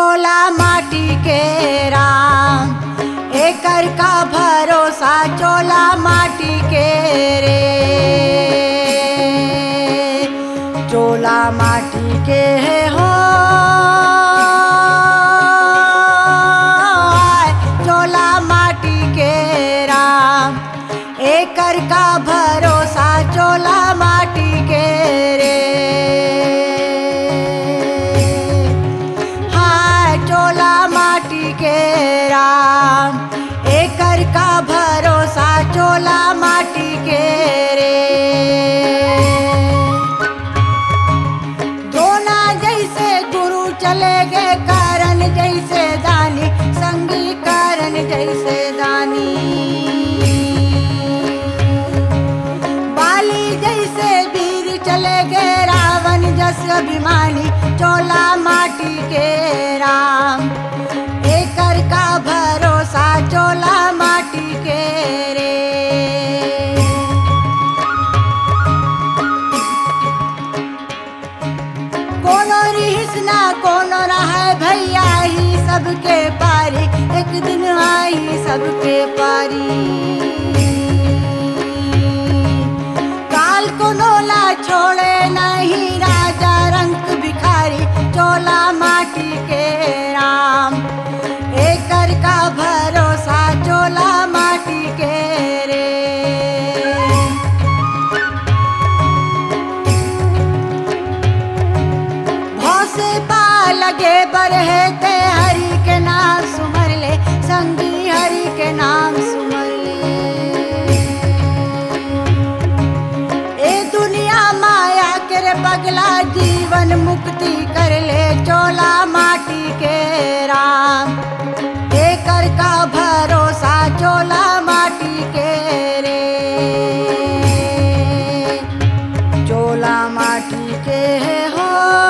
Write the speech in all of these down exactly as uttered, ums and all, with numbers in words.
चोला माटी के राम, एकर का भरोसा चोला माटी के रे। चोला माटी के हो चोला माटी के राम, एकर का भरोसा चोला माटी के रे। चोला माटी के राम, एकर का भरोसा चोला माटी के रे। दोना जैसे गुरु चले गए कारण जैसे दानी, संगी कारण जैसे दानी। बाली जैसे वीर चले गए रावण जस अभिमानी, चोला माटी के राम, एकर का भरोसा चोला माटी के रे। कोनो रिहिस ना कोनो रहे भैया ही सबके पारी, एक दिन आई सबके पारी। काल को नोला छोड़े नहीं राजा रंग भिखारी, चोला माटी के राम, एकर का भरोसा चोला माटी के रे। भौसे पा लगे बरहे ते हरि के नाम सुमर ले, संगी हरि के नाम सुमर ले। ए दुनिया माया के रे पगला जीवन मुक्ति कर ले, चोला माटी के राम, एकर का भरोसा चोला माटी के रे। चोला माटी के हो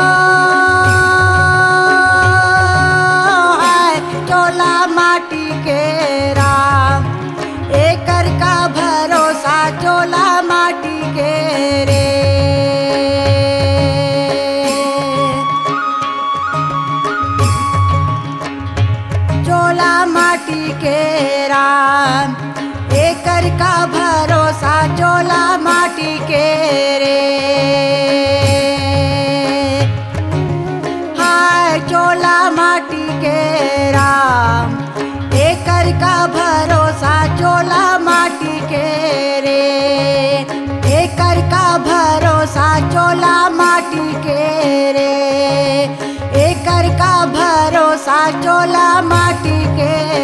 चोला माटी के राम, एकर का भरोसा चोला माटी के रे। चोला माटी के राम, एकर का भरोसा चोला माटी के रे। हाय चोला माटी के राम, एकर का भरोसा चोला माटी के रे। एकर का भरोसा चोला माटी के रे, एकर का भरोसा चोला माटी के